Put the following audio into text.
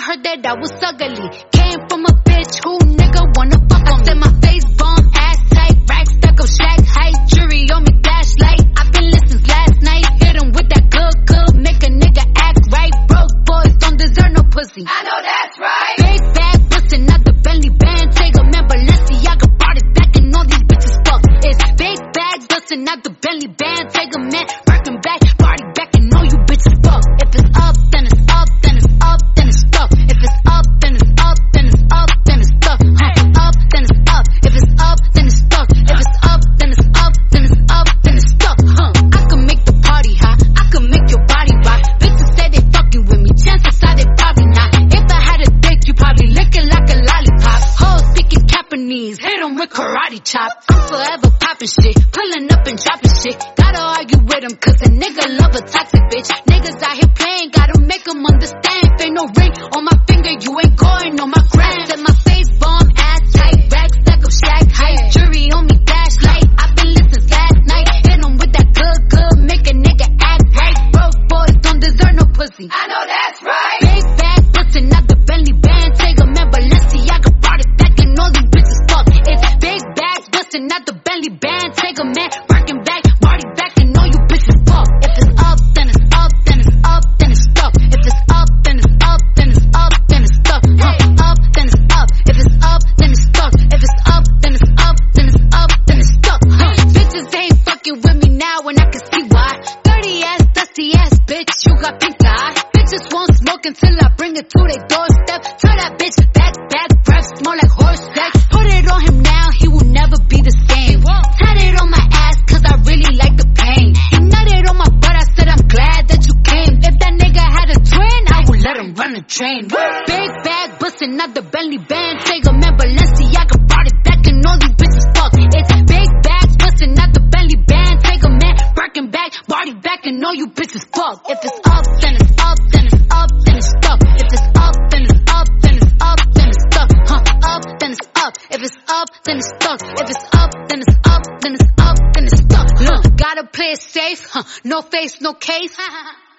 heard that I was ugly. Came from a bitch who nigga wanna fuck on me. I said my face bomb, ass tight, rack stuck up, shack height, jury on me, flashlight. I've been listening last night, hit him with that good, make a nigga act right. Broke boys don't deserve no pussy. I know that's right. Big bag bustin' out the Bentley band, take a man, Balenciaga brought it back and all these bitches fuck. It's big bag bustin' out the Bentley band, take a man, working back, party back and all you bitches fuck. If it's up, then it's up, then it's up, then it's stuck. If it's up, then it's up, then it's up, then it's stuck. Up, then it's up. If it's up, then it's stuck. If it's up, then it's up, then it's up, then it's stuck. I can make the party hot, I can make your body rock. Bitches say they fucking with me, chances are they probably not. If I had a dick, you probably lick it like a lollipop. Hoes speaking Japanese, hit 'em with karate chop. I'm forever popping shit, pulling up and dropping shit. Gotta argue with 'em 'cause a nigga love a toxic bitch. Niggas out here playing, gotta make 'em understand. If ain't no ring on my finger, you ain't going on my gram. Said my face bomb, ass tight, rack stack up, shack height, jury on me, flashlight. I've been listening last night, hit 'em with that good, make a nigga act right. Broke boys don't deserve no pussy. I know that's right. Big bag bustin' out the Bentley band, take a man, Balenciaga brought it back and all these bitches fuck. It's big bags bustin' out the Bentley band, take a man, working back, party back and all you bitches fuck. If it's up, then it's up, then it's up, then it's stuck. If it's up, then it's up, then it's up, then it's stuck. Up, then it's up. If it's up, then it's stuck. If it's up, then it's up, then it's up, then it's stuck. Bitches ain't fucking with me now and I can see why. Dirty ass, dusty ass bitch, you got pink eye. Bitches won't smoke until I bring it to their doorstep. Tell that bitch back, breath smell like horse sex. Put it on him now, he will never be the same. Tat it on my ass 'cause I really like the pain. He nutted on my butt, I said I'm glad that you came. If that nigga had a twin, I would let him run a train. Big bag bustin' out the Bentley band, take a man, Balenciaga brought it back and all these bitches fuck. It's big bags bustin' out the Bentley band, take a man, working back, party back and all you bitches fuck. If it's up, then it's up, then it's up, then it's stuck. If it's up, then it's up, then it's up, then it's stuck. Up, then it's up. If it's up, then it's stuck. If it's up, then it's up, then it's up, then it's stuck. Gotta play it safe, no face, no case.